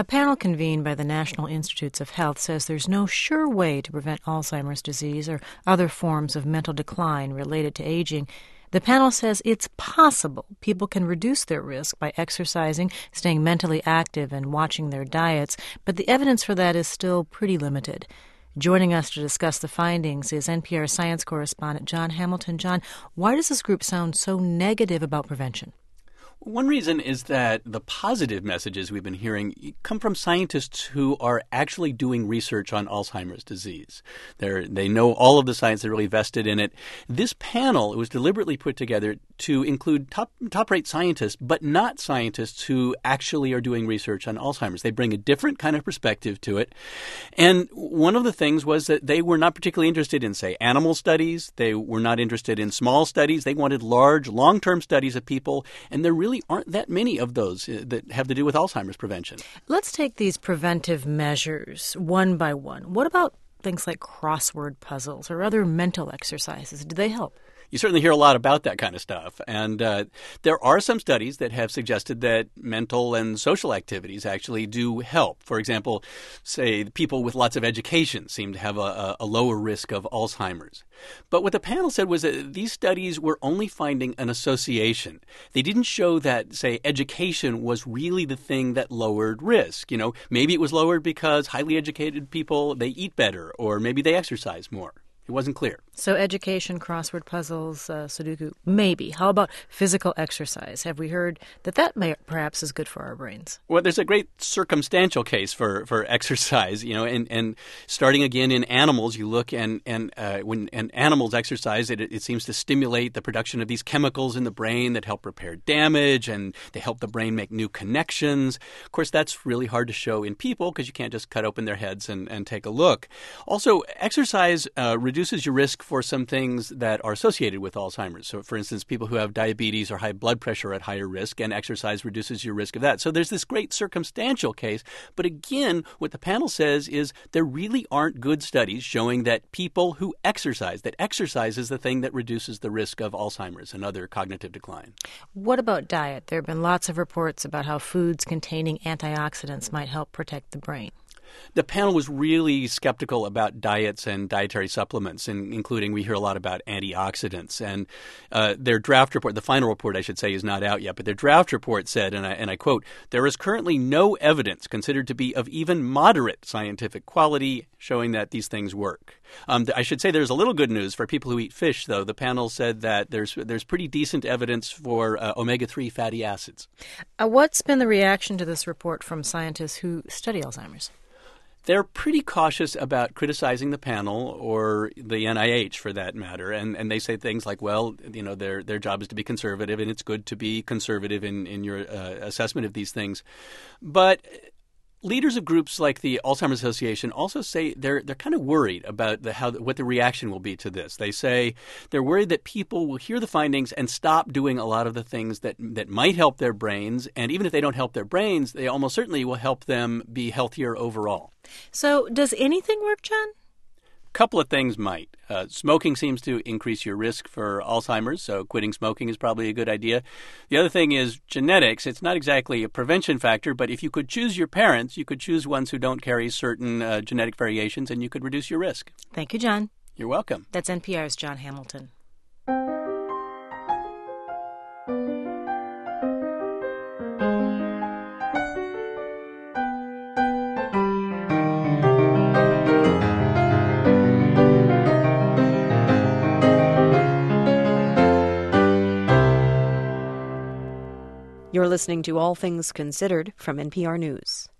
A panel convened by the National Institutes of Health says there's no sure way to prevent Alzheimer's disease or other forms of mental decline related to aging. The panel says it's possible people can reduce their risk by exercising, staying mentally active, and watching their diets, but the evidence for that is still pretty limited. Joining us to discuss the findings is NPR science correspondent Jon Hamilton. Jon, why does this group sound so negative about prevention? One reason is that the positive messages we've been hearing come from scientists who are actually doing research on Alzheimer's disease. They know all of the science. They're really vested in it. This panel was deliberately put together to include top-rate scientists, but not scientists who actually are doing research on Alzheimer's. They bring a different kind of perspective to it. And one of the things was that they were not particularly interested in, say, animal studies. They were not interested in small studies. They wanted large, long-term studies of people, and there really aren't that many of those that have to do with Alzheimer's prevention. Let's take these preventive measures one by one. What about things like crossword puzzles or other mental exercises? Do they help? You certainly hear a lot about that kind of stuff. And there are some studies that have suggested that mental and social activities actually do help. For example, say people with lots of education seem to have a lower risk of Alzheimer's. But what the panel said was that these studies were only finding an association. They didn't show that, say, education was really the thing that lowered risk. You know, maybe it was lowered because highly educated people, they eat better, or maybe they exercise more. It wasn't clear. So education, crossword puzzles, Sudoku, maybe. How about physical exercise? Have we heard that perhaps is good for our brains? Well, there's a great circumstantial case for exercise, you know, and starting again in animals, you look and when animals exercise, it seems to stimulate the production of these chemicals in the brain that help repair damage, and they help the brain make new connections. Of course, that's really hard to show in people because you can't just cut open their heads and take a look. Also, exercise reduces your risk for some things that are associated with Alzheimer's. So, for instance, people who have diabetes or high blood pressure are at higher risk, and exercise reduces your risk of that. So there's this great circumstantial case. But again, what the panel says is there really aren't good studies showing that people who exercise, that exercise is the thing that reduces the risk of Alzheimer's and other cognitive decline. What about diet? There have been lots of reports about how foods containing antioxidants might help protect the brain. The panel was really skeptical about diets and dietary supplements, including we hear a lot about antioxidants. And their draft report, the final report, I should say, is not out yet, but their draft report said, and I quote, "There is currently no evidence considered to be of even moderate scientific quality showing that these things work." I should say there's a little good news for people who eat fish, though. The panel said that there's pretty decent evidence for omega-3 fatty acids. What's been the reaction to this report from scientists who study Alzheimer's? They're pretty cautious about criticizing the panel or the NIH for that matter. And they say things like, well, you know, their job is to be conservative, and it's good to be conservative in your assessment of these things. But leaders of groups like the Alzheimer's Association also say they're kind of worried about what the reaction will be to this. They say they're worried that people will hear the findings and stop doing a lot of the things that might help their brains. And even if they don't help their brains, they almost certainly will help them be healthier overall. So does anything work, Jon? Couple of things might. Smoking seems to increase your risk for Alzheimer's, so quitting smoking is probably a good idea. The other thing is genetics. It's not exactly a prevention factor, but if you could choose your parents, you could choose ones who don't carry certain genetic variations, and you could reduce your risk. Thank you, Jon. You're welcome. That's NPR's Jon Hamilton. You're listening to All Things Considered from NPR News.